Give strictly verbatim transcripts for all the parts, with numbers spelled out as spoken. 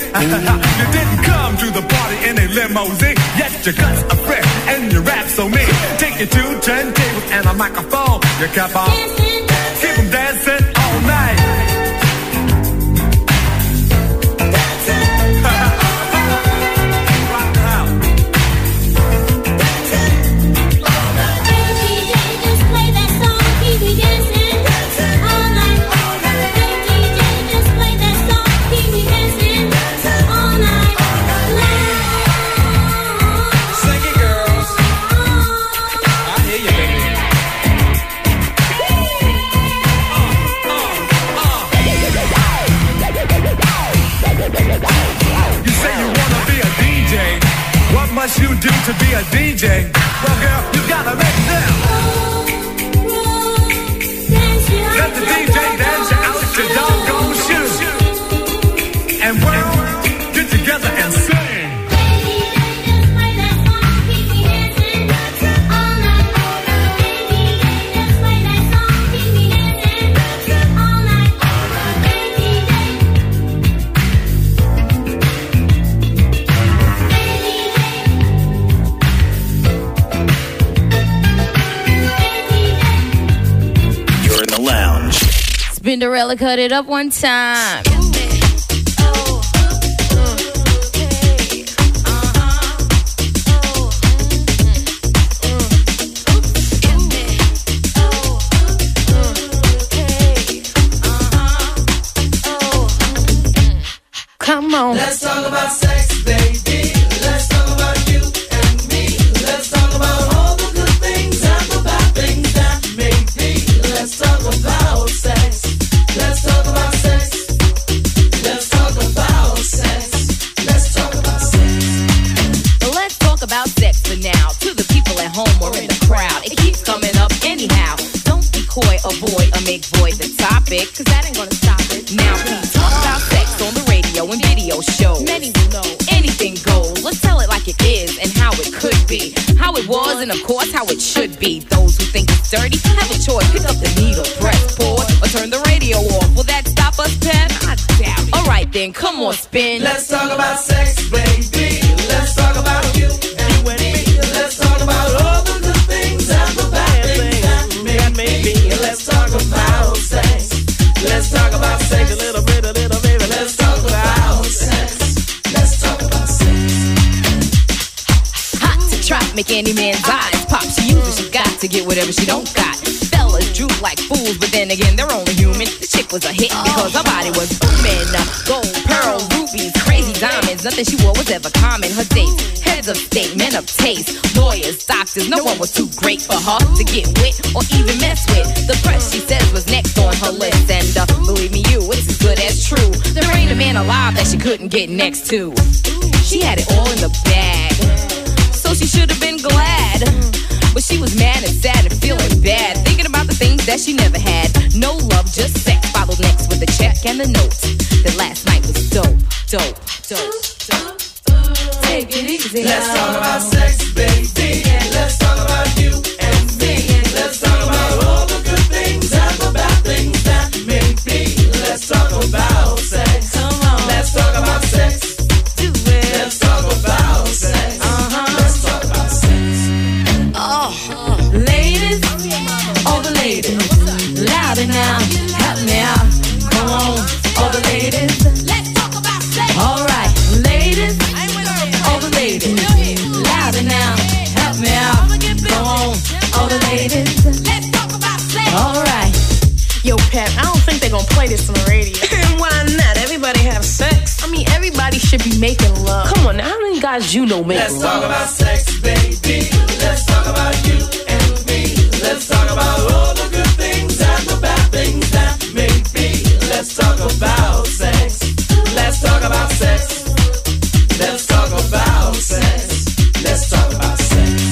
You didn't come to the party in a limousine, yet your guts are fresh and your rap so mean. Take your two turntables and a microphone. You kept on dancing, dancing. Keep them dancing all night. What you do to be a D J? Well, girl, you gotta make them. Let the D J dance you out your doggone shoes. And world, get together and sing. Spinderella, cut it up one time. Come on. Let's talk about sex, baby. Let's talk about you and me. Let's talk about all the good things and the bad things that may be. Let's talk about sex. Let's talk about sex. Let's talk about sex. Let's talk about sex. Let's talk about sex for now. To the people at home or in the crowd, it keeps coming up anyhow. Don't be coy, avoid, or make void the topic, cause that ain't gonna stop it. Now please talk about sex on the radio and video shows. Many will know anything goes. Let's tell it like it is and how it could be, how it was and of course how it should be. Those who think it's dirty have a choice. Pick up the needle, press pause, or turn the radio off. Will that stop us, Pep? I doubt it. Alright then, come on, spin. Let's talk about sex, baby. Let's talk about you and me. Let's talk about all the good things and the bad things that may be. Let's talk about sex. Let's talk about sex a little bit, a little baby. Let's talk about sex. Let's talk about sex. Hot to trap, make any man's eyes pop. She uses, she got to get whatever she don't got. Fellas droop like fools, but then again, they're only human. The chick was a hit because her body was booming. Gold, pearl, rubies, crazy diamonds. Nothing she wore was ever common. Her dates, heads of state, men of taste, lawyers, doctors. No one was too great for her to get with or even mess with. The press, she says, was next on her list. And uh, believe me, you, it's as good as true. There ain't a man alive that she couldn't get next to. She had it all in the bag, so she should have been glad. But she was mad and sad and feeling bad, thinking about the things that she never had. No love, just sex. Followed next with a check and a note that last night was dope, dope, dope, dope. Take it easy. Let's talk about sex, baby. Let's talk about you and me. Let's talk about all the good things and the bad things that may be. Let's talk about sex. Come on. Let's talk about sex. Do it. Let's talk about sex. Uh-huh. Let's talk about sex. Oh, ladies, all the ladies, louder now, help me out. Come on, all the ladies, let's talk about sex. All right, ladies, all the ladies, louder now, help me out. Come on, all the ladies, let's talk about sex. All right. Yo, Pep, I don't think they're gonna play this on the radio. Why not? Everybody have sex. I mean, everybody should be making love. Come on, now, how many guys you know make Let's love? talk about sex, baby. Let's talk about you and me. Let's talk about all the good things and the bad things that may be. Let's talk about sex. Let's talk about sex. Let's talk about sex. Let's talk about sex.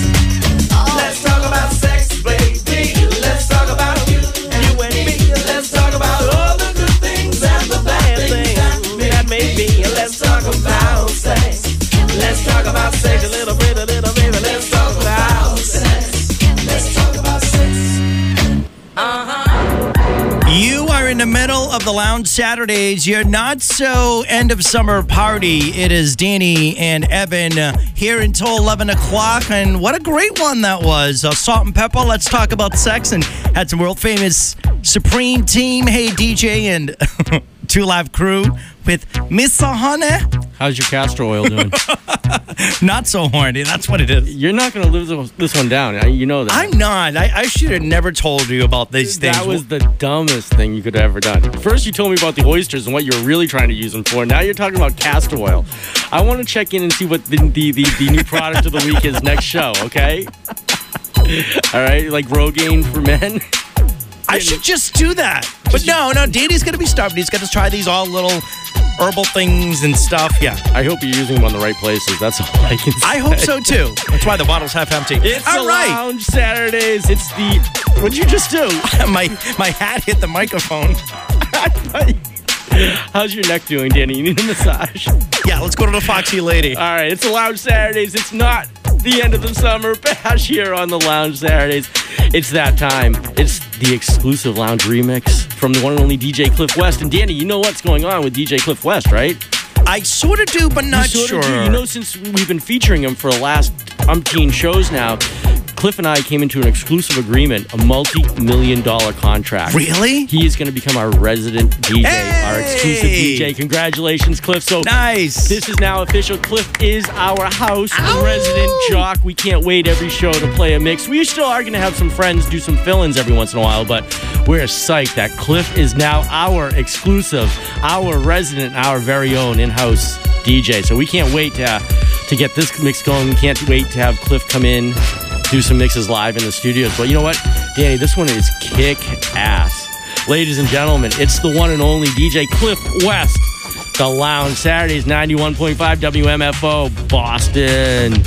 Let's talk about sex, baby. Let's talk about you and me. Let's talk about all the good things and the bad things that may be. Let's talk about sex. Let's talk about sex a little bit, a little baby. Let's talk about sex. Let's talk about sex. You are in the middle of the Lounge Saturdays, your not so end of summer party. It is Danny and Evan uh, here until eleven o'clock. And what a great one that was. Uh, Salt and Pepper, let's talk about sex. And had some world famous Supreme Team, Hey D J, and Two Live Crew with Miss Honey. How's your castor oil doing? Not so horny. That's what it is. You're not going to live this one down. You know that. I'm not. I, I should have never told you about these things. That was the dumbest thing you could have ever done. First, you told me about the oysters and what you were really trying to use them for. Now you're talking about castor oil. I want to check in and see what the the, the, the new product of the week is next show, okay? All right, like Rogaine for men. I should just do that. But no, no, Danny's going to be stubborn. He's going to try these all little herbal things and stuff. Yeah. I hope you're using them on the right places. That's all I can say. I hope so, too. That's why the bottle's half empty. It's all the right. Lounge Saturdays. It's the... What'd you just do? my, my hat hit the microphone. How's your neck doing, Danny? You need a massage? Yeah, let's go to the Foxy Lady. All right, it's the Lounge Saturdays. It's not the end of the summer bash here on the Lounge Saturdays. It's that time. It's the exclusive Lounge remix from the one and only D J Cliff West. And Danny, you know what's going on with D J Cliff West, right? I sort of do, but not you sure. Do. You know, since we've been featuring him for the last umpteen shows now, Cliff and I came into an exclusive agreement, a multi-million dollar contract. Really? He is going to become our resident D J, hey! our exclusive D J. Congratulations, Cliff. So nice. This is now official. Cliff is our house Ow! resident jock. We can't wait every show to play a mix. We still are going to have some friends do some fill-ins every once in a while, but we're psyched that Cliff is now our exclusive, our resident, our very own in-house D J. So we can't wait to, uh, to get this mix going. We can't wait to have Cliff come in, do some mixes live in the studios. But you know what, Danny, this one is kick-ass. Ladies and gentlemen, it's the one and only D J Cliff West. The Lounge Saturdays, ninety-one point five W M F O, Boston.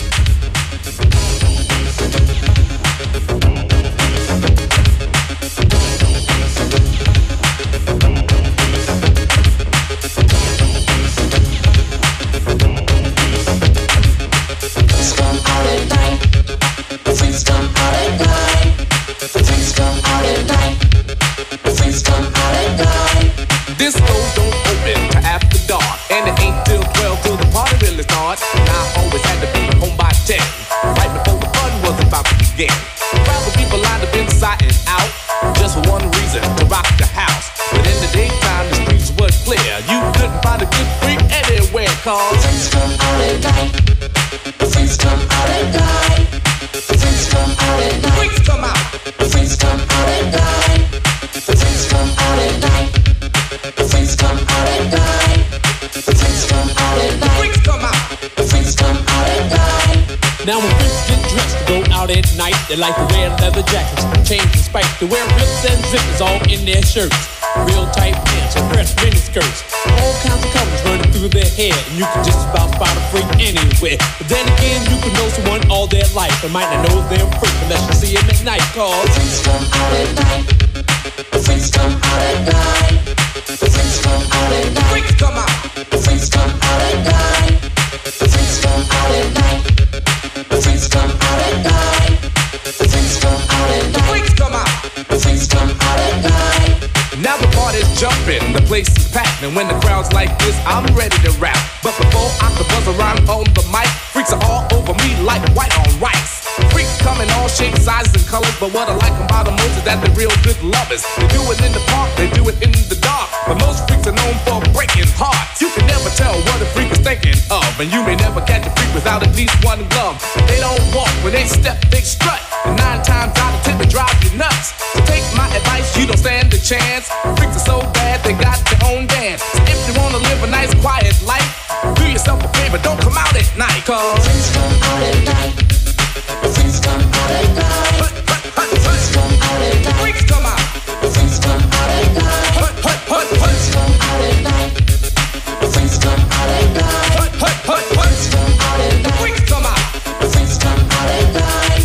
Discos don't open till after dark, and it ain't till twelve till the party really starts. And I always had to be home by ten, right before the fun was about to begin. Crowds of people lined up inside and out, just for one reason, to rock the house. But in the daytime, the streets were clear. You couldn't find a good freak anywhere, cause the freaks come out at night. The freaks come out at night. The freaks come out at night. The freaks come out. The freaks come out at night. The freaks come out at night. The freaks come out at night. The freaks come out at night. The freaks come out. The freaks come out at night. Now when freaks get dressed to go out at night, they like to wear leather jackets, chains and spikes. They wear rips and zippers all in their shirts, real tight pants and pressed mini skirts. All kinds of colors running through their hair, and you can just about spot a freak anywhere. But then again, you can know someone all their life and might not know they're a freak unless you see them at night. Cause the freaks come out at night. The freaks come out at night. The freaks come out at night. The freaks come out. The freaks come out at night. The freaks come out at night. The freaks come out at night. The freaks come out at night. The freaks come out. The freaks come out at night. Now the party's jumping, the place is packed, and when the crowd's like this, I'm ready to rap. But before I can buzz around on the mic, freaks are all over me like white on rice. Freaks come in all shapes, sizes, and colors, but what I like about them most is that they're real good lovers. They do it in the park, they do it in the dark, but most freaks are known for breaking hearts. You can never tell what a freak is thinking of, and you may never catch a freak without at least one glove. They don't walk, when they step, they strut, and nine times out of ten they drive you nuts. So take my advice, you don't stand a chance. Freaks are so bad, they got their own dance. So if you wanna live a nice quiet life, do yourself a favor, don't come out at night. Cause freaks come out at night. The freaks come out at night. The freaks come out at night. The freaks come out. The freaks come out at night. The freaks come out at night. The freaks come out at night. The freaks come out at night. The freaks come out. The freaks come out at night.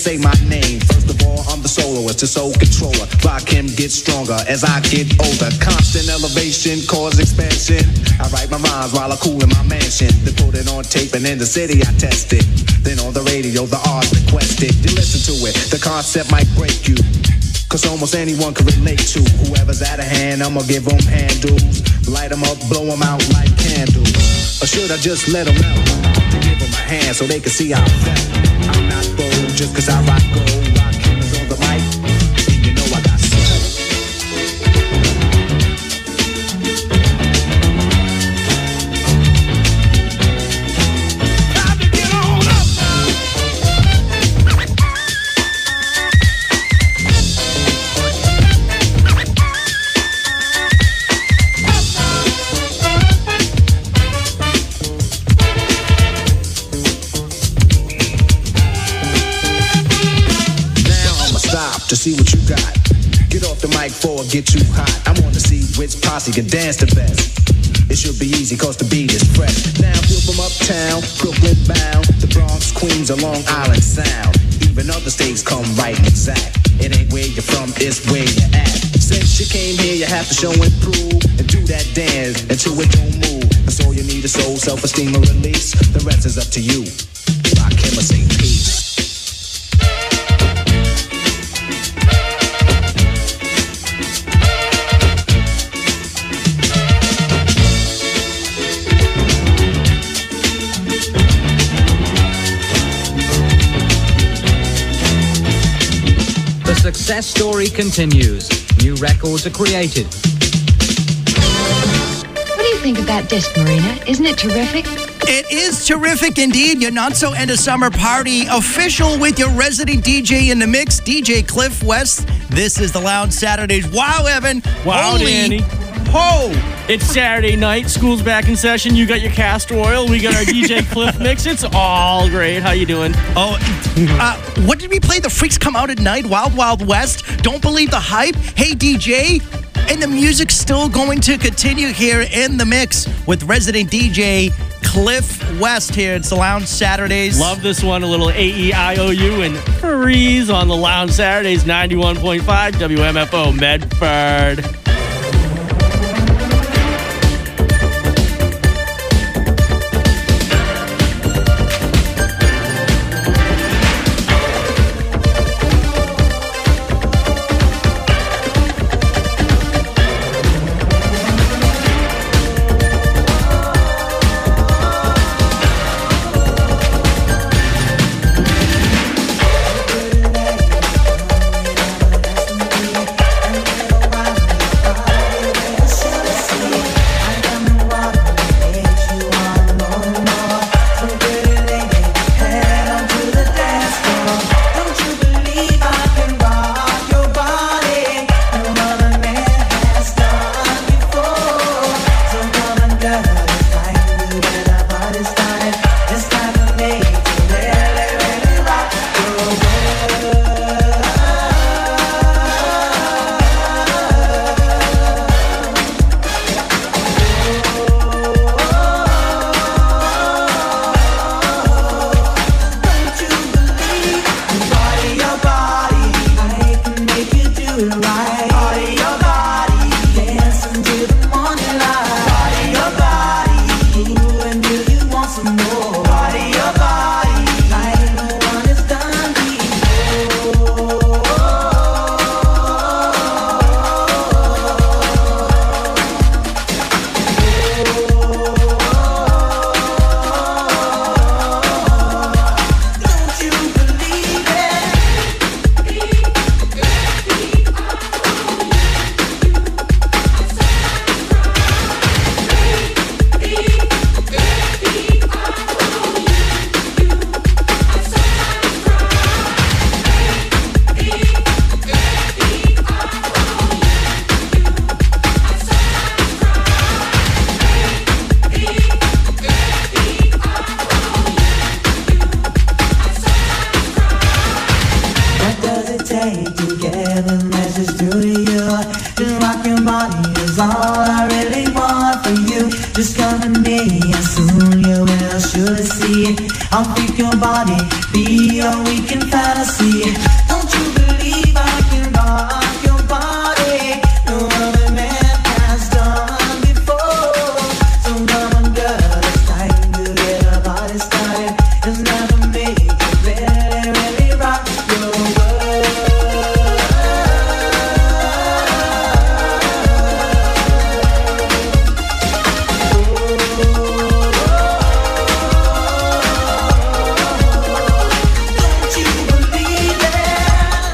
say my name. First of all, I'm the soloist, the soul controller. Rakim gets stronger as I get older. Constant elevation, cause expansion. I write my rhymes while I cool in my mansion. They put it on tape and in the city I test it. Then on the radio, the R's requested. You listen to it, the concept might break you. Cause almost anyone can relate to. Whoever's out of hand, I'ma give them handles. Light them up, blow them out like candles. Or should I just let them out? To give them a hand so they can see how I felt. I'm not bold just cause I rock gold. Rock cameras on the mic, and you know I got soul. Time to get on up now. To see what you got. Get off the mic before it get too hot. I want to see which posse can dance the best. It should be easy cause the beat is fresh. Now feel from uptown, Brooklyn bound, the Bronx, Queens, or Long Island Sound. Even other states come right and exact. It ain't where you're from, it's where you're at. Since you came here, you have to show and prove and do that dance until it don't move. That's all you need is soul, self-esteem, and release. The rest is up to you. Rock him or say peace. The success story continues. New records are created. What do you think of that disc, Marina? Isn't it terrific? It is terrific indeed. Your Not So End of Summer Party official with your resident D J in the mix, D J Cliff West. This is the Lounge Saturdays. Wow, Evan. Wow, Holy Danny. Ho! It's Saturday night. School's back in session. You got your castor oil. We got our D J Cliff mix. It's all great. How you doing? Oh, uh, what did we play? The Freaks Come Out at Night, Wild Wild West. Don't believe the hype. Hey, D J. And the music's still going to continue here in the mix with resident D J Cliff West here. It's the Lounge Saturdays. Love this one. A little A E I O U and Freeze on the Lounge Saturdays, ninety-one point five W M F O Medford. Body your body, dance into the morning light. Body your body, moving coming day, and soon you will surely see it. I'll make your body be a weekend fantasy. Don't you believe I can rock your body? No other man has done before. So come on, girl, it's time to get our body started. It's never make it really, really rock your world. Don't you believe it?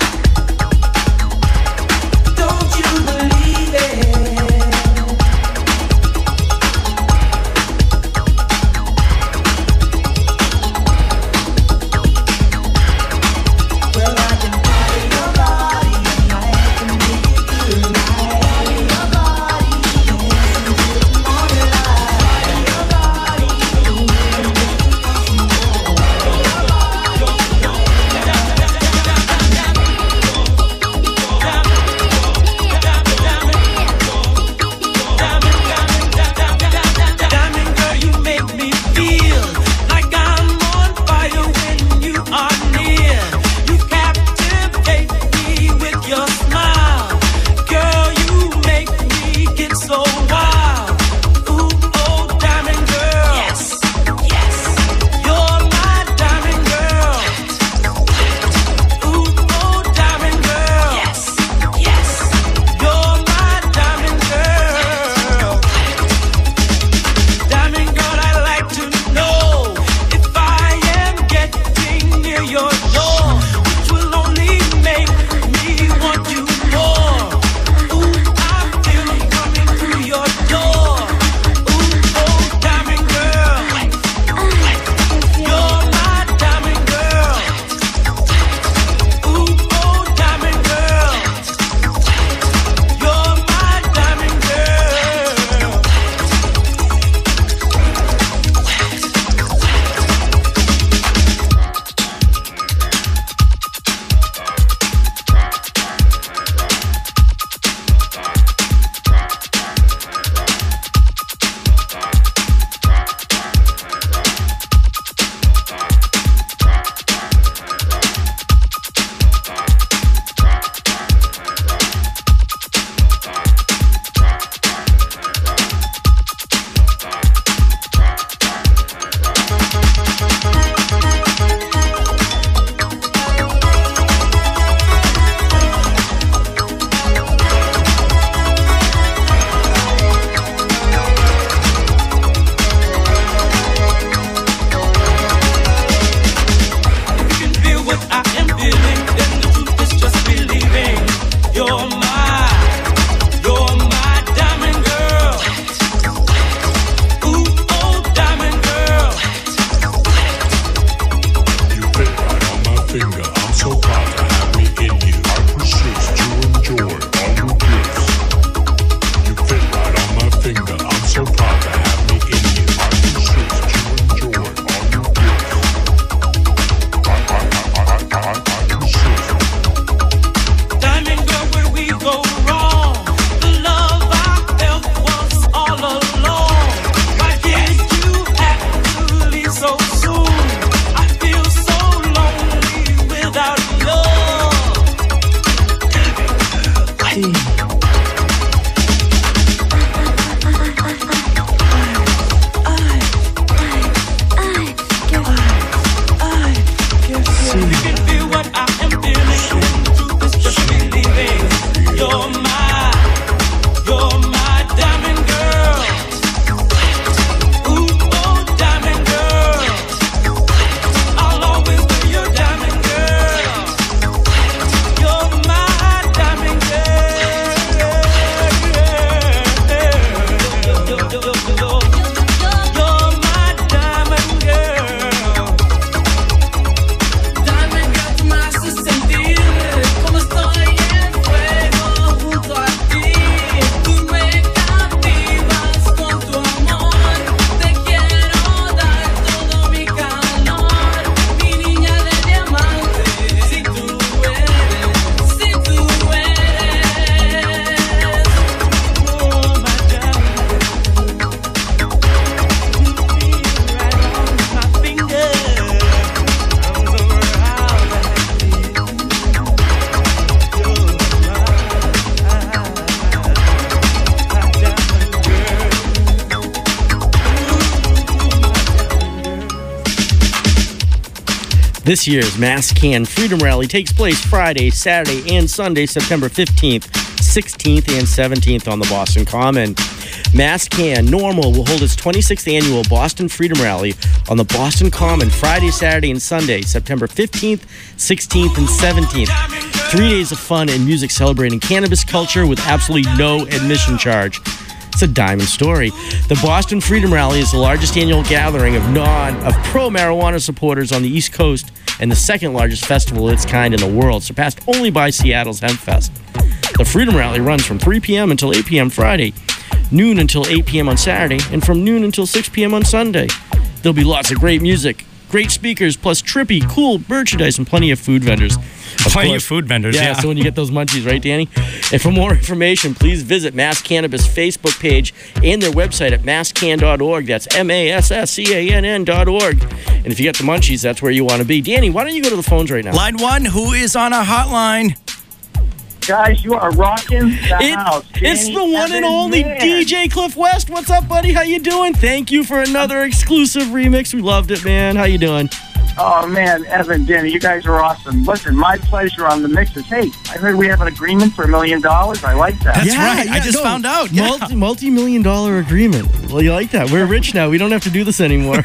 This year's Mass Can Freedom Rally takes place Friday, Saturday, and Sunday, September fifteenth, sixteenth, and seventeenth on the Boston Common. Mass Can Normal will hold its twenty-sixth annual Boston Freedom Rally on the Boston Common Friday, Saturday, and Sunday, September fifteenth, sixteenth, and seventeenth. Three days of fun and music celebrating cannabis culture with absolutely no admission charge. It's a diamond story. The Boston Freedom Rally is the largest annual gathering of non of pro-marijuana supporters on the East Coast and the second largest festival of its kind in the world, surpassed only by Seattle's Hempfest. The Freedom Rally runs from three p.m. until eight p.m. Friday, noon until eight p.m. on Saturday, and from noon until six p.m. on Sunday. There'll be lots of great music, great speakers, plus trippy, cool merchandise, and plenty of food vendors. Of Plenty course. of food vendors, yeah. yeah. So when you get those munchies, right, Danny? And for more information, please visit Mass Cannabis Facebook page and their website at mass can dot org. That's M A S S C A N N dot org. And if you get the munchies, that's where you want to be. Danny, why don't you go to the phones right now? Line one, who is on our hotline? Guys, you are rocking the It- house. it's Danny the one and Evans, only man. D J Cliff West. What's up, buddy? How you doing? Thank you for another exclusive remix. We loved it, man. How you doing? Oh, man, Evan, Danny, you guys are awesome. Listen, my pleasure on the mixes. Hey, I heard we have an agreement for a million dollars. I like that. That's right. I just found out. Yeah. Multi, multi-million dollar agreement. Well, you like that. We're rich now. We don't have to do this anymore.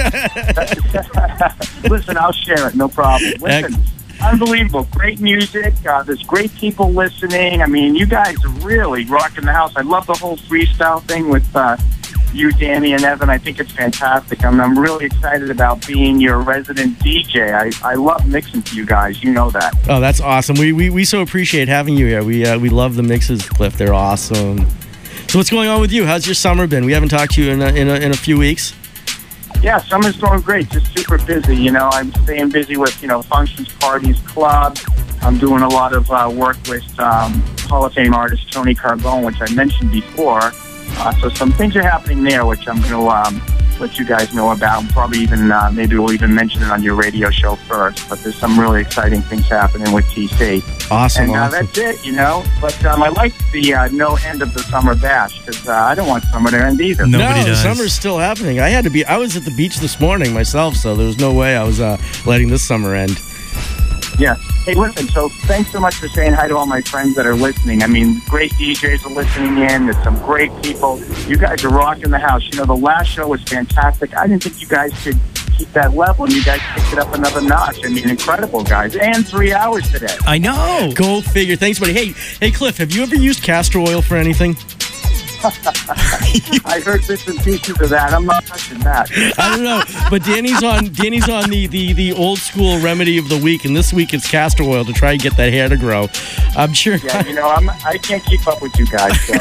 Listen, I'll share it. No problem. Listen, unbelievable. Great music. Uh, there's great people listening. I mean, you guys are really rocking the house. I love the whole freestyle thing with uh, you, Danny, and Evan. I think it's fantastic. I'm, I'm really excited about being your resident D J. I, I love mixing for you guys. You know that. Oh, that's awesome. We, we we so appreciate having you here. We uh, we love the mixes, Cliff. They're awesome. So what's going on with you? How's your summer been? We haven't talked to you in a, in a, in a few weeks. Yeah, summer's going great. Just super busy. You know, I'm staying busy with, you know, functions, parties, clubs. I'm doing a lot of uh, work with um, Hall of Fame artist Tony Carbone, which I mentioned before. Uh, so some things are happening there, which I'm going to um, let you guys know about. Probably even, uh, maybe we'll even mention it on your radio show first. But there's some really exciting things happening with T C. Awesome. And uh, awesome. that's it, you know. But um, I like the uh, no end of the summer bash because uh, I don't want summer to end either. Nobody no, does. summer's still happening. I had to be. I was at the beach this morning myself, so there was no way I was uh, letting this summer end. Yeah. Hey, listen, so thanks so much for saying hi to all my friends that are listening. I mean, great D Js are listening in. There's some great people. You guys are rocking the house. You know, the last show was fantastic. I didn't think you guys could keep that level, and you guys picked it up another notch. I mean, incredible, guys. And three hours today. I know. Go figure. Thanks, buddy. Hey, hey, Cliff, have you ever used castor oil for anything? I heard bits and pieces of that. I'm not touching that. I don't know, but Danny's on Danny's on the, the, the old school remedy of the week, and this week it's castor oil to try and get that hair to grow. I'm sure. Yeah, you know, I'm, I can't keep up with you guys. So.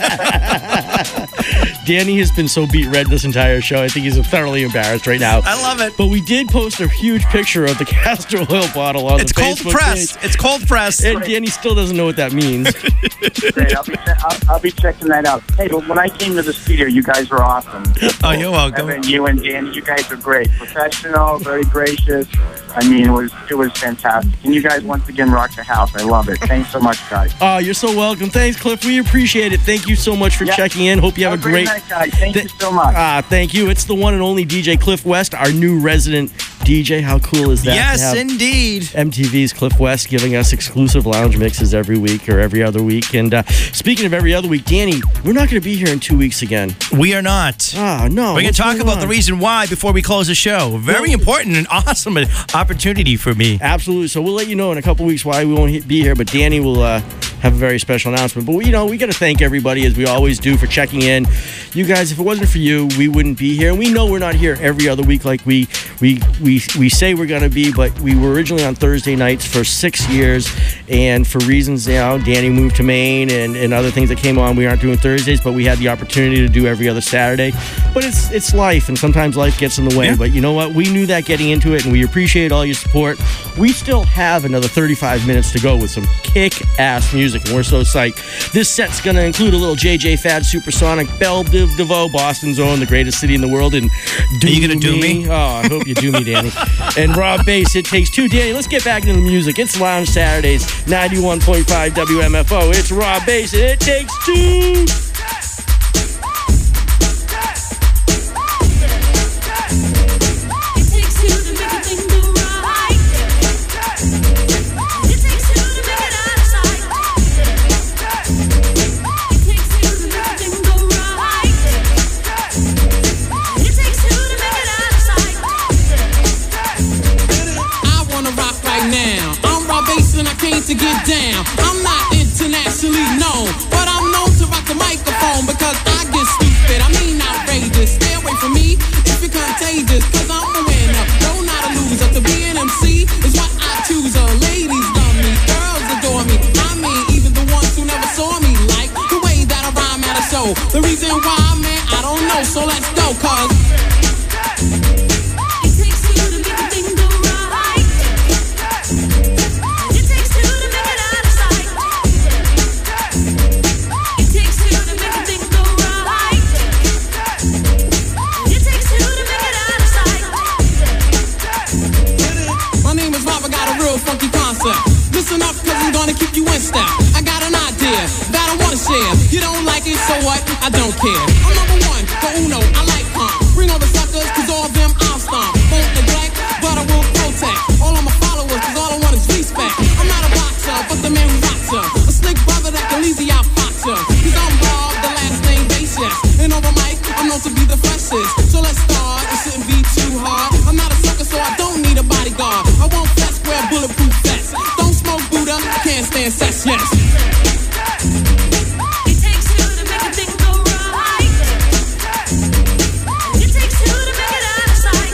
Danny has been so beat red this entire show. I think he's thoroughly embarrassed right now. I love it. But we did post a huge picture of the castor oil bottle on It's the cold Facebook press. page. It's cold press. And Danny still doesn't know what that means. Great. I'll be, I'll, I'll be checking that out. Hey, but when I came to the studio, you guys were awesome. Oh, you're welcome. Evan, you and Danny, you guys are great. Professional, very gracious. I mean, it was it was fantastic. And you guys once again rock the house. I love it. Thanks so much, guys. Oh, you're so welcome. Thanks, Cliff. We appreciate it. Thank you so much for Yeah. checking in. Hope you have, Have a great night, guys. Thank Th- you so much. Ah, thank you. It's the one and only D J Cliff West, our new resident D J. How cool is that? to Yes, have indeed. M T V's Cliff West giving us exclusive lounge mixes every week or every other week. And uh, speaking of every other week, Danny, we're not going to be here in two weeks again. We are not. Ah, no. We're going What's to talk going about on? the reason why before we close the show. Very Well- important and awesome opportunity for me. Absolutely. So we'll let you know in a couple weeks why we won't he- be here, but Danny will uh, have a very special announcement. But, you know, we got to thank everybody, as we always do, for checking in. You guys, if it wasn't for you, we wouldn't be here. And we know we're not here every other week like we we we, we say we're going to be, but we were originally on Thursday nights for six years. And for reasons, you know, Danny moved to Maine and, and other things that came on, we aren't doing Thursdays, but we had the opportunity to do every other Saturday. But it's it's life, and sometimes life gets in the way. Yeah. But you know what? We knew that getting into it, and we appreciate all your support. We still have another thirty-five minutes to go with some kick-ass music, and we're so psyched. This set's going to include a little J J Fad Supersonic, Belle Biv DeVoe, Boston's own, the greatest city in the world, and Are you gonna do me? Oh, I hope you do me, Danny. And Rob Bass, It Takes Two. Danny, let's get back into the music. It's Lounge Saturdays, ninety-one point five W M F O. It's Rob Bass, It Takes Two. It takes two to make a thing go right. get down. I'm not internationally known, but I'm known to rock the microphone because I get stupid. I mean outrageous. Stay away from me if you're contagious, cause I'm a winner, no, not a loser. To be an M C is what I choose. Uh, ladies love me, girls adore me. I mean, even the ones who never saw me like the way that I rhyme at a show. The reason why, man, I don't know, so let's go, cause listen up, cause I'm gonna keep you in step. I got an idea that I wanna share. You don't like it, so what? I don't care. I'm number one, the uno, I like calm. Bring all the suckers, cause all of them I'll stomp. Won't neglect, but I will protect all of my followers, cause all I want is respect. I'm not a boxer, but the man who rocks ya. A slick brother that can easy out fox ya. Cause I'm Bob, the last name Basis. And over mic, I'm known to be the freshest. So let's start, it shouldn't be too hard. I'm not a sucker, so I don't need a bodyguard. I won't flex, wear bulletproof vests. Don't smoke Buddha, can't stand sex, yes. It takes two to make a thing go right. It takes two to make it out of sight.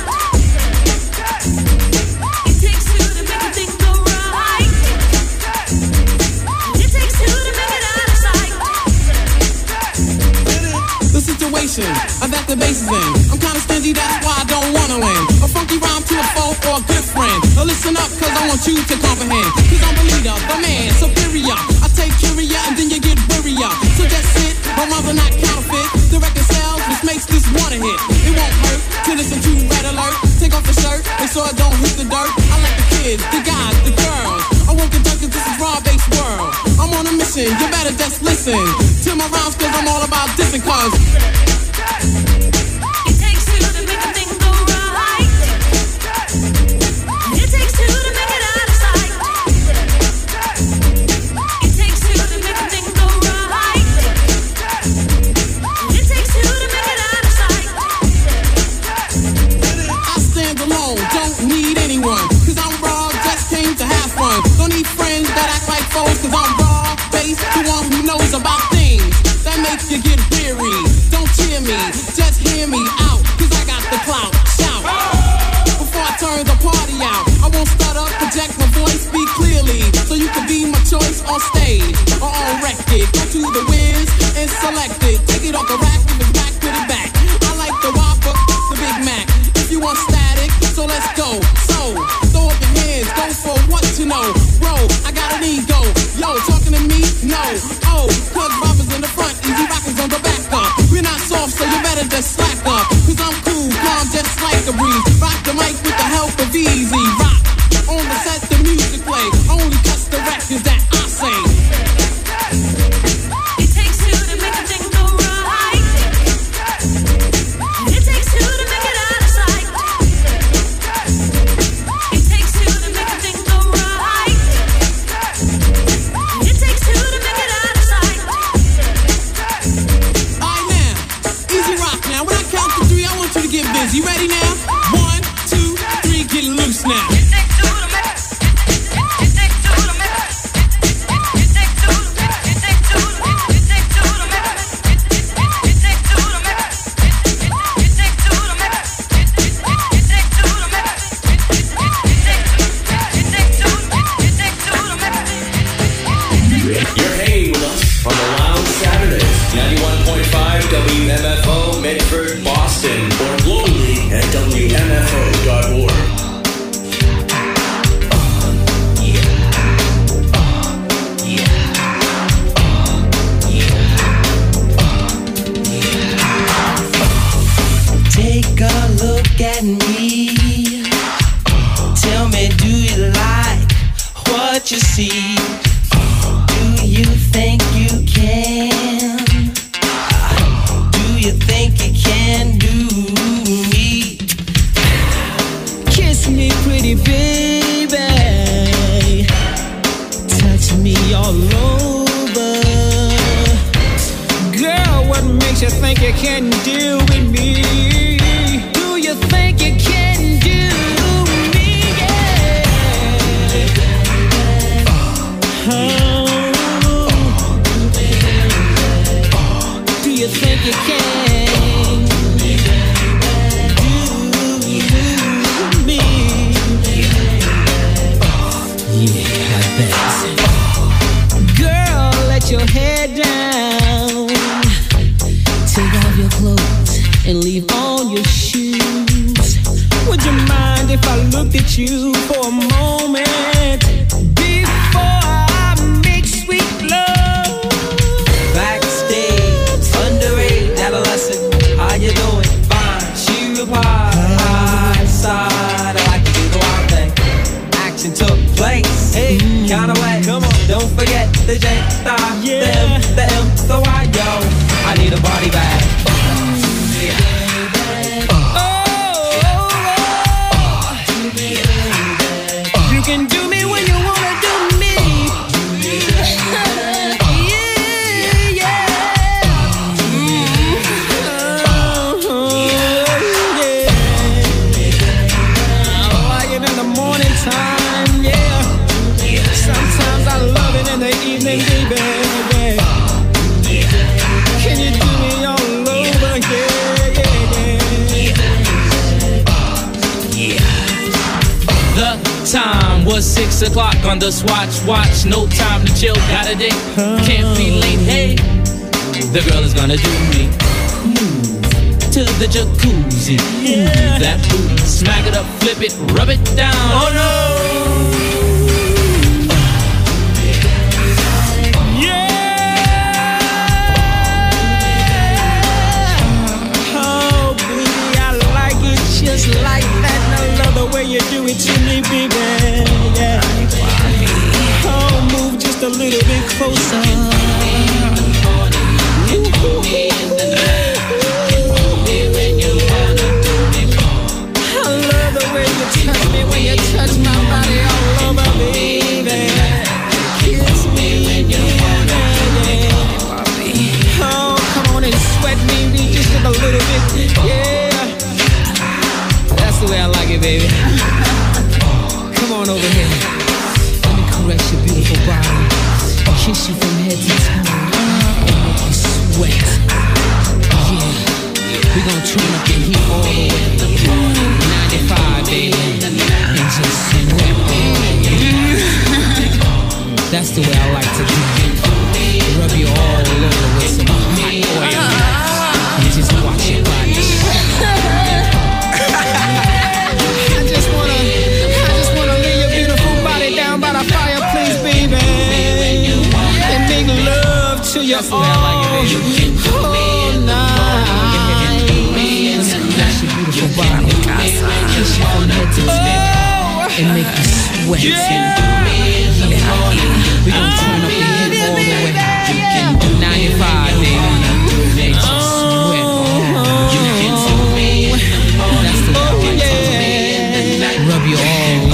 It takes two to make a thing go right. It takes two to make it out of sight. The situation that the bass is in, I'm kinda stingy, that's why I don't wanna win. A funky rhyme to a foe or a good friend. Now listen up, cause I want you to comprehend. Cause I'm the leader, the man, superior. I take curia and then you get wearier. So that's it, my rhymes are not counterfeit. The record sells, which makes this one a hit. It won't hurt to listen to Red Alert. Take off the shirt, make sure it don't hit the dirt. I like the kids, the guys, the girls. I won't conduct cause this is raw-based world. I'm on a mission, you better just listen to my rhymes cause I'm all about dissing cause it takes two to make a thing go right. It takes two to make it out of sight. It takes two to make a thing go right. It takes two to make it out of sight. I stand alone, don't need anyone, cause I'm raw, just came to have fun. Don't need friends that act like foes, cause I'm raw, based, the one who knows about things that make you get weary. Don't cheer me, just hear me out, cause I got the clout. Shout before I turn the party out. I won't stutter, project my voice, speak clearly, so you can be my choice on stage or on record. Go to the Wiz and select it. Take it off the rack, give it back, put it back. I like the Whopper, the Big Mac. If you want static, so let's go. So throw up your hands, go for what you know. Bro, I got an ego. Yo, talking to me? No. Oh, cause Robbers in the front, easy rockers on the back up. We're not soft, so you better just slack up. Cause I'm cool, calm, just like a breeze. Rock the mic with the help of Easy Rock. On the set, the music play. Only cuts the records that I say. It takes two to make a thing go right. It takes two to make it out of sight. It takes two to make a thing go right. It takes two to make it out of sight. Alright now, Easy Rock now. When I count to three, I want you to get busy. Ready now? One, two, three, get loose now. You're hanging with us on the Lounge Saturdays, ninety-one point five W M F O, Medford, Boston, or globally at W M F O dot org. Take a look at me. Tell me, do you like what you see? Do you think you can? Do you think you can do me? Kiss me, pretty baby. Touch me all over. Girl, what makes you think you can do with me? Do you think you can do me? Yeah. shoes. Would you mind if I looked at you for a moment before I make sweet love? Backstage, underage, adolescent, how you doing? Fine, she replied, high side, I like to do the wild thing. Action took place, hey, kinda wet, come on, don't forget the J, the I, the M, the M, the Y, yo, I need a body bag. You can do me when you wanna do me. Yeah, yeah. Mm. Oh, yeah. I like it in the morning time, yeah. Sometimes I love it in the evening, baby. Yeah. Can you do me all over? Yeah, yeah, yeah. The time was six o'clock on the swatch watch. No time to chill, got a date. Can't be late, hey. The girl is gonna do me. Move to the jacuzzi. Move that booty. Smack it up, flip it, rub it down. Oh no! Just like that, and I love the way you do it to me, baby. Yeah. Oh, move just a little bit closer. I love the way you touch me when you touch my body all over, baby. Kiss me, yeah. Oh, come on and sweat me just a little bit, yeah. That's the way I like it, baby. Come on over here. Let me caress your beautiful body. Kiss you from head to toe. And make you sweat. Yeah. We gon' turn up the heat all the way. ninety-five, baby. And just sweat, baby. That's the way I like to do it. Rub you all over with some hot oil. And just watch your body. I just wanna, I just wanna lay your beautiful body down by the fireplace, baby, and make love to you all, all night. That's your beautiful body, kiss you from head to toe, and make you sweat. Yeah. We gon' turn up the heat all the way. ninety-five, baby, make you sweat. That's the way I like to rub you all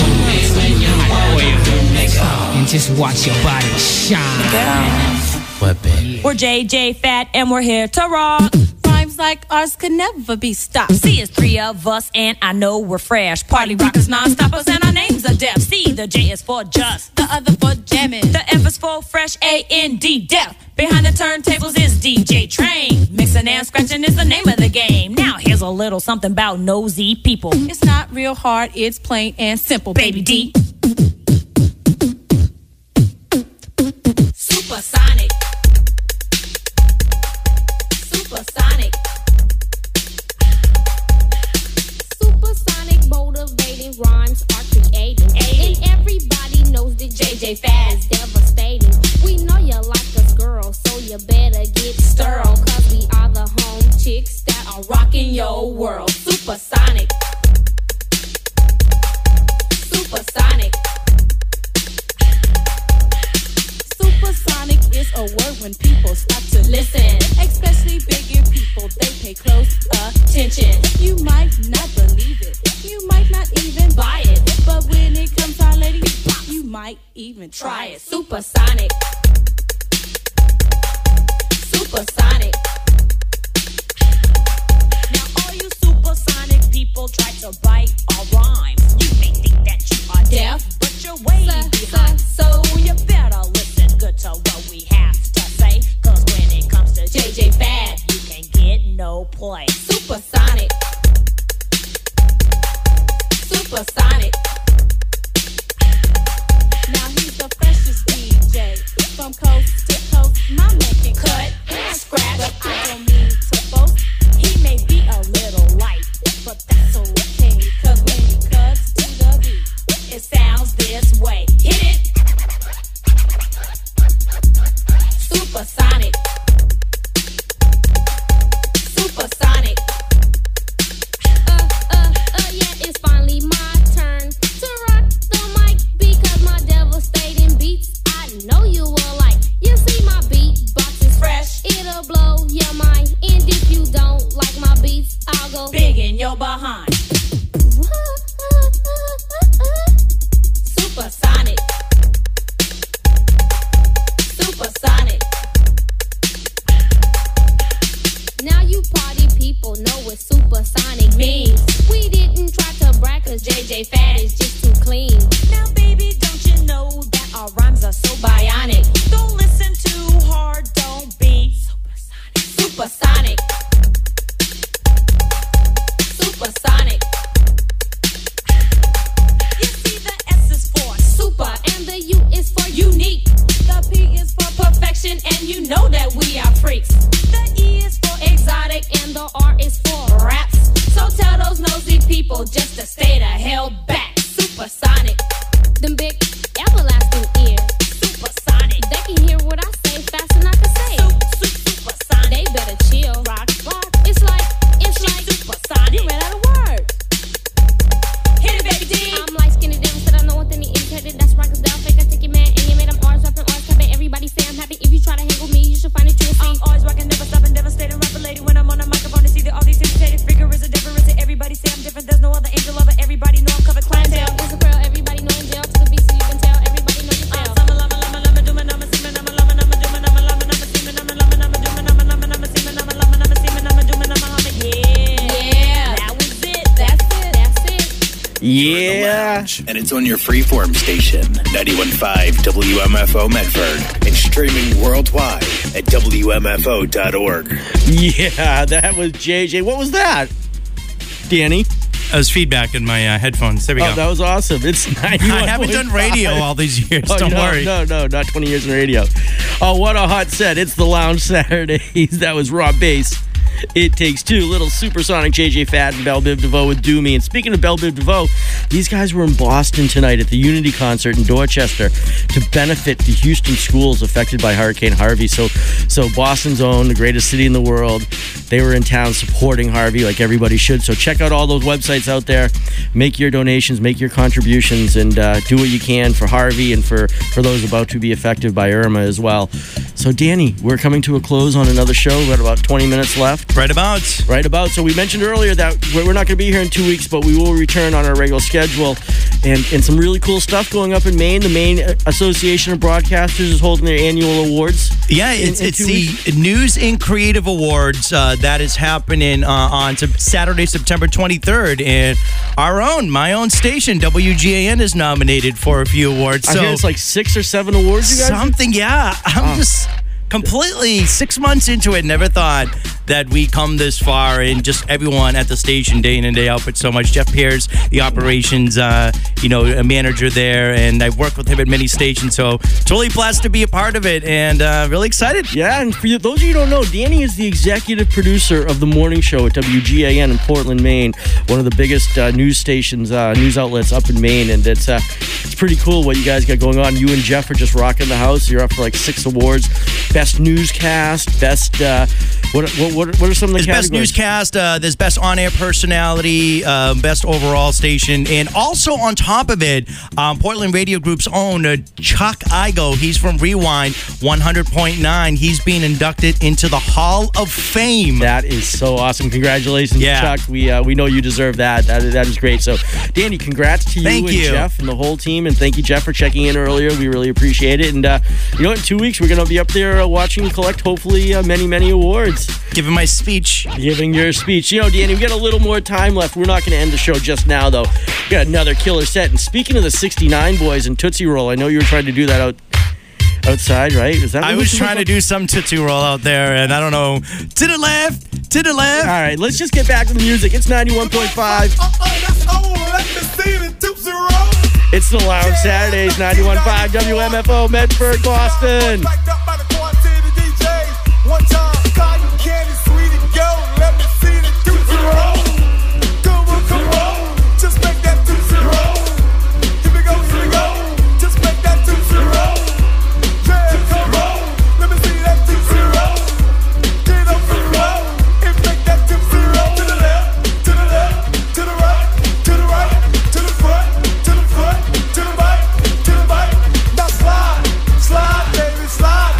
over and just watch your body shine. What, baby? We're J J Fat and we're here to rock. Rhymes like ours could never be stopped. See, it's three of us and I know we're fresh. Party rockers, non-stoppers, and our names are deaf. See, the J is for just, the other for jamming. The F is for fresh, A N D, deaf. Behind the turntables is D J Train. Mixing and scratching is the name of the game. Now here's a little something about nosy people. It's not real hard, it's plain and simple, baby D. Supersonic. Supersonic. Supersonic, motivating rhymes are creating. And everybody knows that J J Fat is devastating. We know you like us, girl, so you better get sterile. Cause we are the home chicks that are rocking your world. Supersonic. Supersonic. Supersonic is a word when people stop to listen. Especially bigger people, they pay close attention. You might not believe it, you might not even buy it, but when it comes to our lady, you might even try it. Supersonic. Supersonic. Now all you supersonic people try to bite our rhymes. You may think that you are deaf, but you're way behind. So you better listen good to what we have to say. Cause when it comes to J J Fad, you can get no play. Supersonic. Supersonic. Now he's the freshest D J from coast to coast. My man can cut and scratch, but I don't mean to boast. He may be a little light, but Yeah. And it's on your freeform station, ninety-one point five W M F O Medford, and streaming worldwide at W M F O dot org. Yeah, that was J J. What was that, Danny? That was feedback in my uh, headphones. There we oh, go. that was awesome. It's ninety-one point five. I haven't done radio all these years. Oh, Don't no, worry. No, no, not twenty years in radio. Oh, what a hot set. It's the Lounge Saturdays. That was Raw Bass. It Takes Two, Little Supersonic, J J Fad, and Belle Biv DeVoe with Do Me. And speaking of Belle Biv DeVoe, these guys were in Boston tonight at the Unity concert in Dorchester to benefit the Houston schools affected by Hurricane Harvey. So, so Boston's own, the greatest city in the world, they were in town supporting Harvey like everybody should. So check out all those websites out there. Make your donations, make your contributions, and uh, do what you can for Harvey and for, for those about to be affected by Irma as well. So, Danny, we're coming to a close on another show. We've got about twenty minutes left. Right about. Right about. So we mentioned earlier that we're not going to be here in two weeks, but we will return on our regular schedule. And, and some really cool stuff going up in Maine. The Maine Association of Broadcasters is holding their annual awards. Yeah, it's, in, in it's the weeks. News and Creative Awards uh, that is happening uh, on Saturday, September twenty-third. And our own, my own station, W G A N, is nominated for a few awards. I so hear it's like six or seven awards, you guys? Something, yeah. I'm oh. just... completely six months into it, never thought that we come this far, and just everyone at the station day in and day out put so much. Jeff Pierce, the operations, uh, you know, a manager there, and I've worked with him at many stations, so totally blessed to be a part of it, and uh, really excited. Yeah, and for you, those of you who don't know, Danny is the executive producer of the morning show at W G A N in Portland, Maine, one of the biggest uh, news stations, uh, news outlets up in Maine, and it's uh, it's pretty cool what you guys got going on. You and Jeff are just rocking the house. You're up for like six awards. Best newscast, best uh, what, what what what are some of the there's categories? Best newscast, uh, there's best on-air personality, uh, best overall station, and also on top of it, um, Portland Radio Group's own uh, Chuck Igo. He's from Rewind one hundred point nine. He's being inducted into the Hall of Fame. That is so awesome! Congratulations, yeah. Chuck. We uh, we know you deserve that. That that is great. So, Danny, congrats to you thank and you. Jeff and the whole team, and thank you, Jeff, for checking in earlier. We really appreciate it. And uh, you know, in two weeks we're gonna be up there uh, watching you collect hopefully uh, many many awards. Giving my speech. Giving your speech. You know, Danny, we got a little more time left. We're not going to end the show just now, though. We got another killer set. And speaking of the sixty-nine boys and Tootsie Roll, I know you were trying to do that out outside, right? Is that? I was trying to do some Tootsie Roll out there, and I don't know. To the left, to the left. All right, let's just get back to the music. It's ninety-one point five. It's the Lounge Saturdays, ninety-one point five W M F O, Medford, Boston. One time, cotton candy, sweetie, go. Let me see the Tootsie Roll. Come on, come on. Just make that Tootsie Roll. Here we go, here we go. Just make that Tootsie Roll. Yeah, come on. Let me see that Tootsie Roll. Get up and roll. And make that Tootsie Roll. To the left, to the left, to the right, to the right, to the front, to the front, to the right, to the right. Now slide, slide, baby, slide.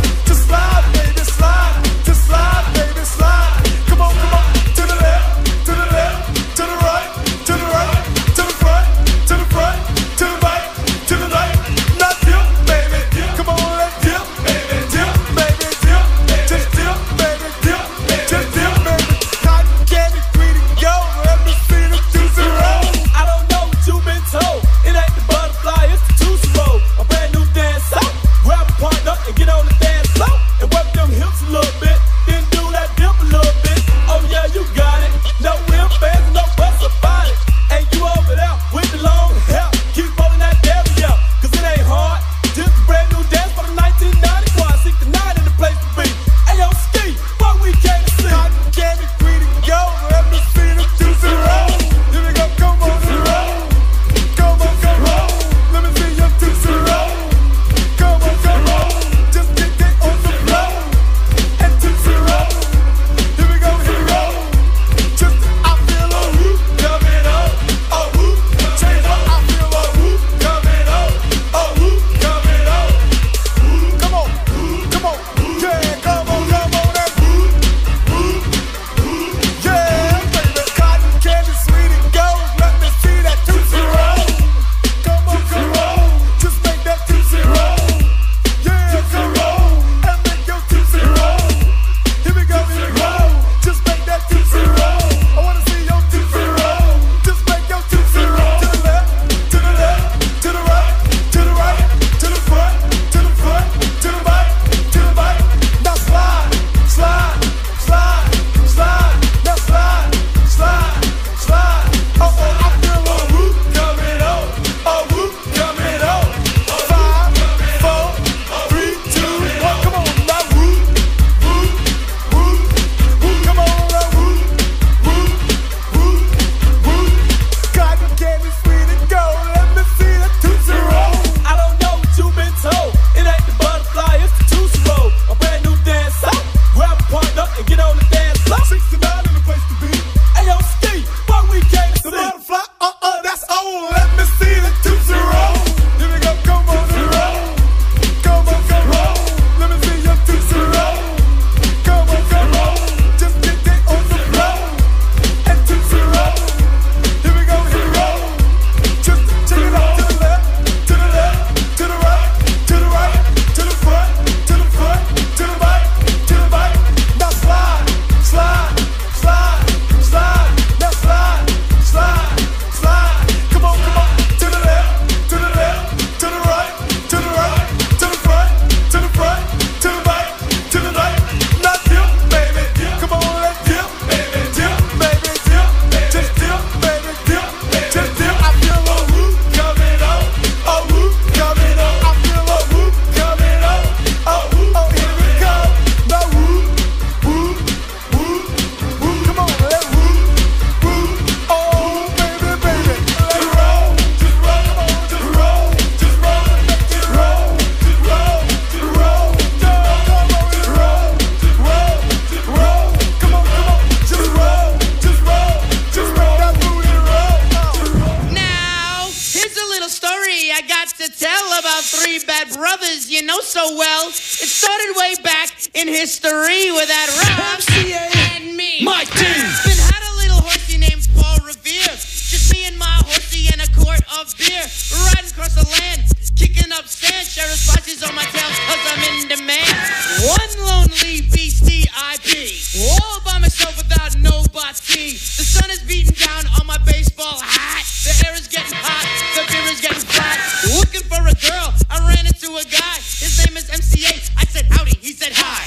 bad brothers you know so well. It started way back in history with that Rob and me. Mike D. Been had a little horsey named Paul Revere. Just me and my horsey and a quart of beer. Riding across the land, kicking up sand. Sheriff splashes on my tail cause I'm in demand. One lonely beastie I be. All by myself without nobody. The sun is beating down on my baseball hat. The air is getting hot, the beer is getting flat. Looking for a girl, I ran into a guy. His name is M C A. I said howdy, he said hi.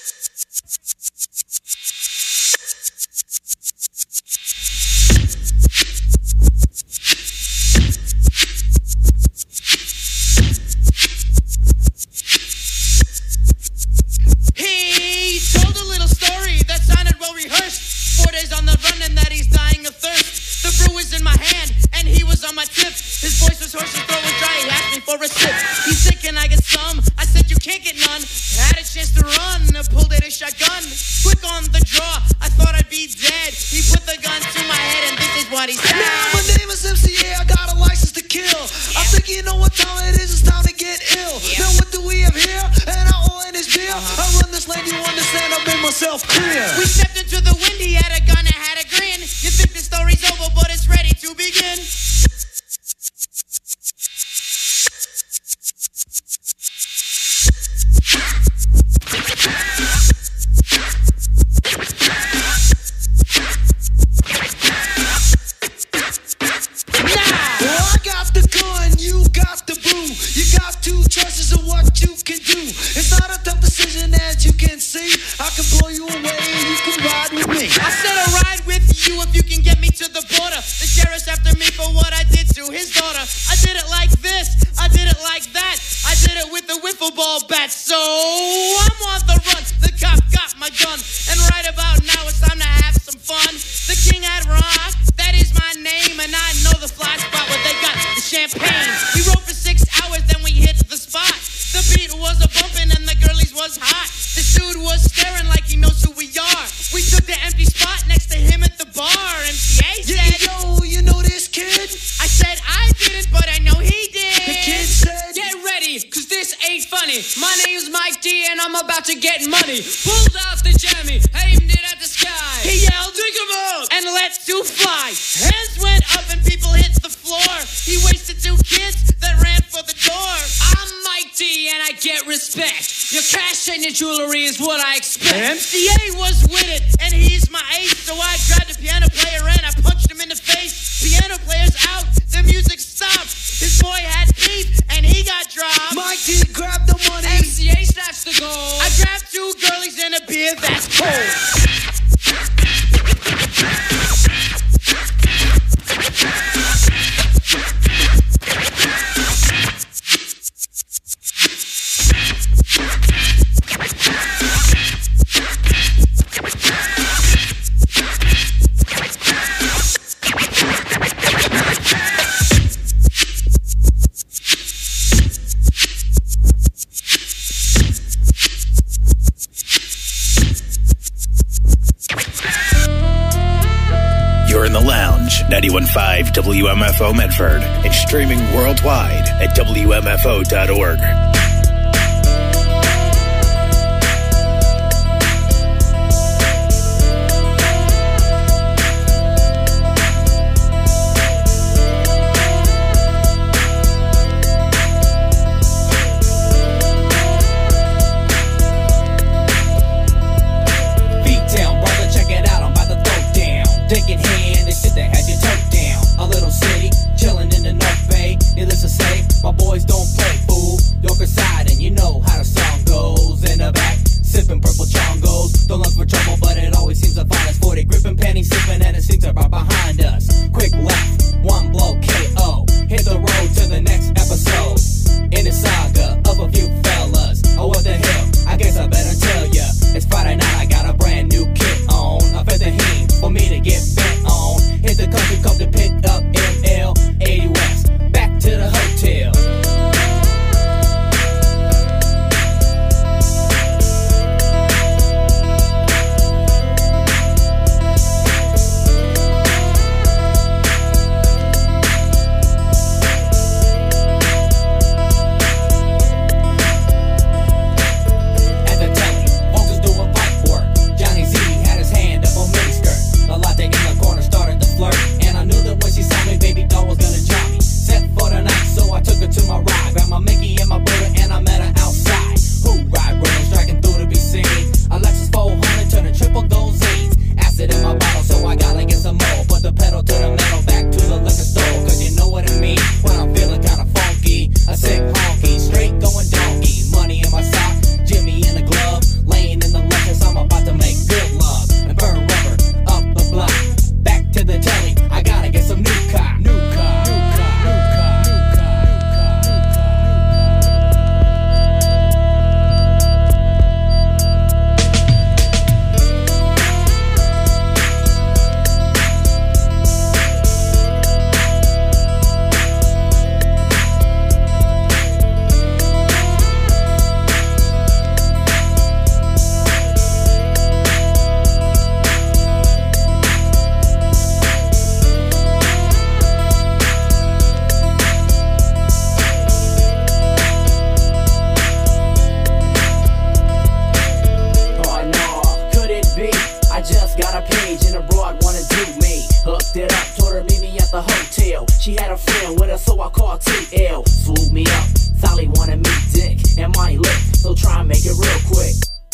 He told a little story that sounded well rehearsed. Four days on the run and that he's dying of thirst. The brew was in my hand and he was on my tip. His voice was hoarse, his throat was dry. He asked me for a sip. He said, can I get some? I said, you can't get none. Had a chance to run, pulled out a shotgun. Quick on the draw, I thought I'd be dead. He put the gun to my head and this is what he said. Now my name is M C A, I got a license to kill. I think you know what time it is, it's time to get ill. Now what do we have here? And I oil in his beer. I run this lane, you understand, I made myself clear. We stepped into the wind, he had a gun and had a grin. You think the story's over, but it's ready to begin. Well, I got the gun, you got the brew. You got two choices of what you can do. It's not a tough decision as you can see. I can blow you away and you can ride with me. I said I'll ride with you if you can get me to the border. The sheriff's after me for what I did to his daughter. I did it like this, I did it like that. I did it with the wiffle ball bat. So I'm on the run, the cop got my gun. And right about now it's time to have some fun. The king had rock, that is my name. And I know the fly spot where they got the champagne. We rode for six hours, then we hit the spot. The beat was a bumpin' and the girlies was hot. This dude was staring like he knows who we are. We took the empty spot next to him at the bar. M C A said, Yeah, yo, you know this kid? I said I didn't, but I know he did. The kid said, Get ready, cause this ain't funny. My name's Mike D and I'm about to get money. Pulled out the jammy, aimed it at the sky. He yelled, "Drink 'em up!" and let two fly. Hands went up and people hit the floor. He wasted two kids that ran for the door. I'm Mike D and I get respect. Your cash and your jewelry is what I expect. M C A was with it, and he's my ace. So I grabbed a piano player and I punched him in the face. Piano player's out, the music stopped. His boy had beef and he got dropped. Mike D grabbed the money. M C A snaps the gold. I grabbed two girlies and a beer that's cold. You're in the lounge, ninety-one point five W M F O Medford, and streaming worldwide at W M F O dot org. Dick in hand, they shit that had you turned down. A little city, chillin' in the North Bay. Needless to say, my boys don't play, fool. Your hotel. She had a friend with her, so I called T L. Swoop me up, Sally wanted me dick and my lip, so try and make it real quick.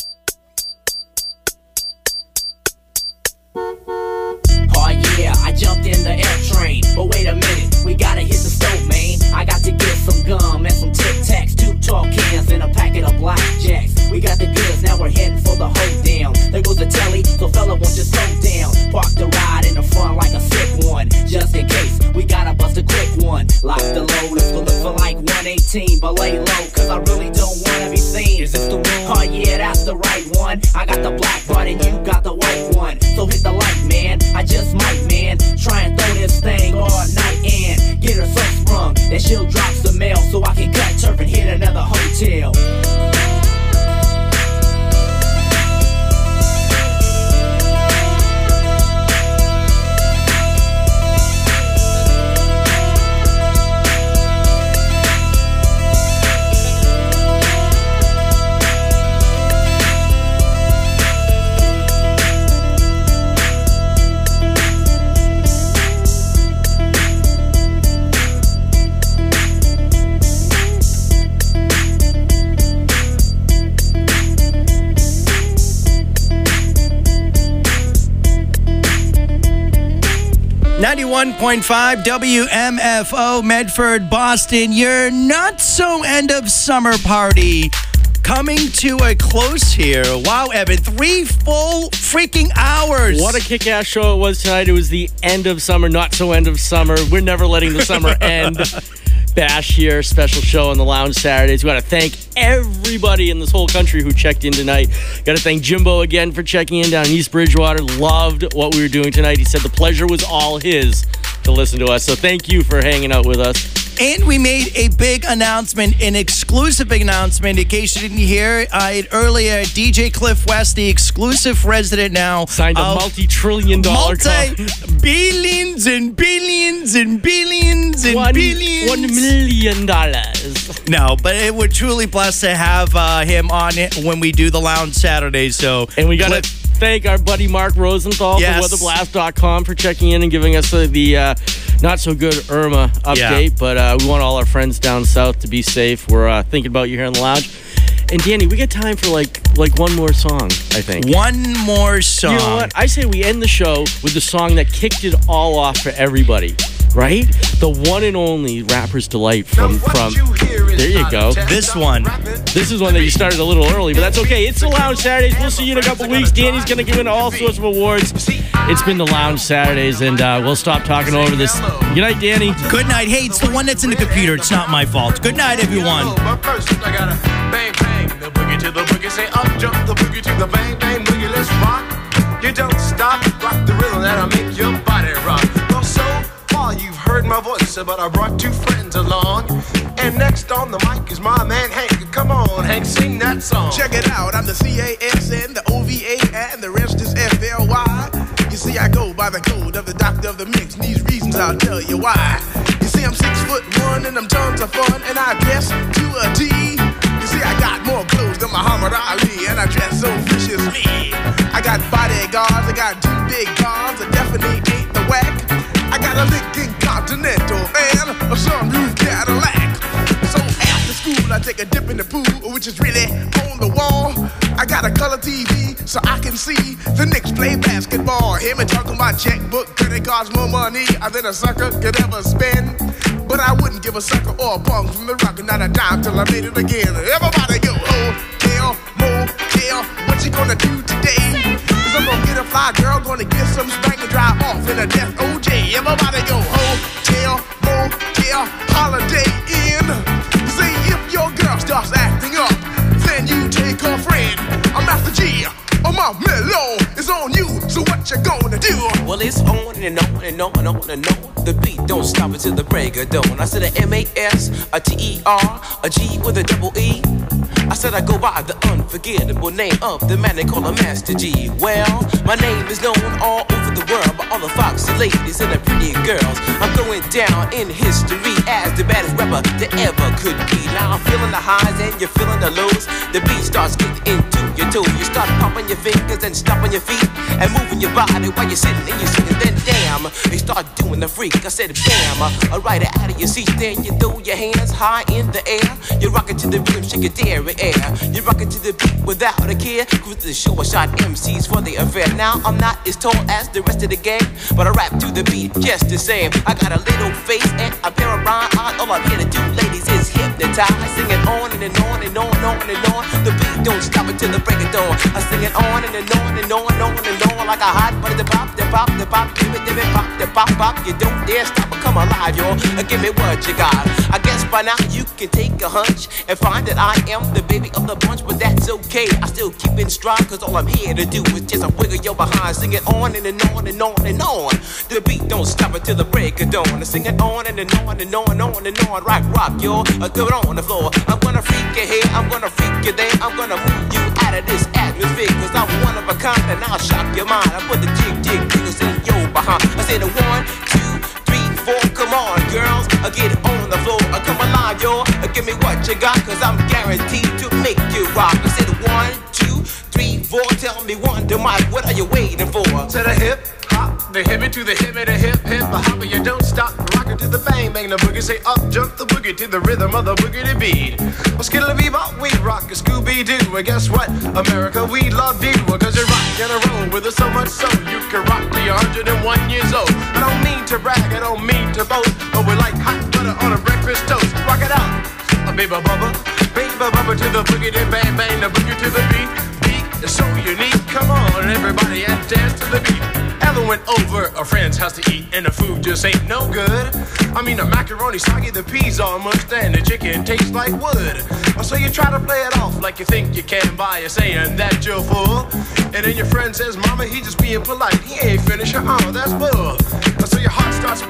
Oh yeah, I jumped in the air train, but wait a minute, we gotta hit the stove, man. I got to get some gum and some Tic Tacs, two tall cans and a packet of blackjacks. We got the goods, now we're heading for the hold down. There goes the telly, so fella won't just slow down. Park the ride in the front like a sick one, just in case we gotta bust a quick one. Lock the load, it's gonna look for like one eighteen, but lay low, cause I really don't wanna be seen. Is this the one? Oh yeah, that's the right one. I got the black one and you got the white one, so hit the light, man. I just might, man, try and throw this thing all night and get her so sprung that she'll drop some mail so I can cut turf and hit another hotel. ninety-one point five W M F O Medford, Boston. Your not so end of summer party coming to a close here. Wow, Evan, three full freaking hours. What a kick-ass show it was tonight. It was the end of summer, not so end of summer. We're never letting the summer end. Bash here, special show on the Lounge Saturdays. We got to thank everybody in this whole country who checked in tonight. Got to thank Jimbo again for checking in down in East Bridgewater. Loved what we were doing tonight. He said the pleasure was all his to listen to us. So thank you for hanging out with us. And we made a big announcement, an exclusive big announcement. In case you didn't hear uh, it earlier, D J Cliff West, the exclusive resident now. Signed a multi-trillion dollar multi-billions and billions and billions and one, billions. One million dollars. No, but it would truly bless to have uh, him on it when we do the Lounge Saturdays. So, and we got to thank our buddy Mark Rosenthal yes. from weather blast dot com for checking in and giving us uh, the uh, not so good Irma update. Yeah. But uh, we want all our friends down south to be safe. We're uh, thinking about you here in the lounge. And Danny, we got time for like like one more song, I think. One more song. You know what? I say we end the show with the song that kicked it all off for everybody. Right? The one and only Rapper's Delight from, from there you go. This one. This is one that you started a little early, but that's okay. It's the Lounge Saturdays. We'll see you in a couple weeks. Danny's going to give in all sorts of awards. It's been the Lounge Saturdays, and uh, we'll stop talking over this. Good night, Danny. Good night. Hey, it's the one that's in the computer. It's not my fault. Good night, everyone. But first, I gotta bang, bang, the boogie to the boogie. Say up, jump the boogie to the bang, bang, boogie. Let's rock. You don't stop. Rock the rhythm that'll make your body rock. Well, so far you've heard my voice, but I brought two friends along. And next on the mic is my man Hank. Come on, Hank, sing that song. Check it out, I'm the C A S N, the O V A, and the rest is F L Y. You see, I go by the code of the doctor of the mix, and these reasons I'll tell you why. You see, I'm six foot one, and I'm tons of fun, and I dress to a T. You see, I got more clothes than Muhammad Ali, and I dress so viciously. I got bodyguards, I got two big cars, I definitely ain't the whack. I got a Lincoln Continental and a sunroof Cadillac. So after school, I take a dip in the pool, which is really on the wall. I got a color T V so I can see the Knicks play basketball. Hear me talking about checkbook, credit cards, more money than a sucker could ever spend. But I wouldn't give a sucker or a punk from the rock, not a dime till I made it again. Everybody go, hotel, motel, what you gonna do today? Cause I'm gonna get a fly girl, gonna get some spank and drive off in a death O J. Everybody go, hotel, motel, holiday inn. See if your girl starts acting up, then you take her friend. I'm Master G, oh my mellow is on you, so what you gonna do? Well, it's on and on and on and on and on. The beat don't stop until the break of dawn. I said a M A S, a T E R, a G with a double E. I said I go by the unforgettable name of the man they call a Master G. Well, my name is known all over the world by all the foxy ladies and the pretty girls. I'm going down in history as the baddest rapper that ever could be. Now I'm feeling the highs and you're feeling the lows. The beat starts getting into your toes. You start pumping your fingers and stomping your feet and moving your body while you're sitting and you're sitting. Then damn, you start doing the freak. I said bam, alright out of your seat. Then you throw your hands high in the air. You're rocking to the rhythm, shake your dairy air. You're rocking to the beat without a care. Cruise to the show, I shot M Cs for the affair. Now I'm not as tall as the rest of the gang, but I rap to the beat just the same. I got a little face and a pair of rhyme eyes. All I'm here to do, ladies, is hypnotize. I sing it on and, and on and on and on and on. The beat don't stop until the break of dawn. I sing it on and, and on and on and on and on like a hot butter. The pop, the pop, the pop, give it, give it, pop, the pop, pop. You don't dare stop or come alive, y'all. Give me what you got. I guess by now you can take a hunch and find that I am the baby of the bunch, but that's okay. I still keep in stride, cause all I'm here to do is just a wiggle your behind. Sing it on and, and on and on and on. The beat don't stop until the break of dawn. I sing it on and, and on and on and on and on. Rock, rock, y'all. I do it on the floor. I'm gonna freak you here, I'm gonna freak you there. I'm gonna move you out of this atmosphere, cause I'm one of a kind and I'll shock your mind. I put the jig, jig, jiggles in your behind. I said a one, two, three, four. Come on, girls, I get it on the floor. I come alive, y'all. Give me what you got, cause I'm guaranteed to make you rock. I said one, two, three, four. Tell me one, to Mike, what are you waiting for? To the hip hop, the hippie to the hippie, the hip hip, the hopper, you don't stop. Rockin' to the bang bang, the boogie say up, jump the boogie to the rhythm of the boogie to beat. Well, skittle bebop, we rock a Scooby Doo. And guess what? America, we love you, cause you're rockin' a roll with us so much so you can rock till you're one hundred and one years old. I don't mean to brag, I don't mean to boast, but we're like hot butter on a breakfast toast. Rock it out, a baby bubba, baby bubba to the boogie to bang bang, the boogie to the beat. It's so unique, come on everybody and dance to the beat. Ever went over a friend's house to eat and the food just ain't no good? I mean the macaroni soggy, the peas all mushed and the chicken tastes like wood. So you try to play it off like you think you can by you saying that you're full. And then your friend says, mama, he just being polite, he ain't finished, oh that's bull. So your heart starts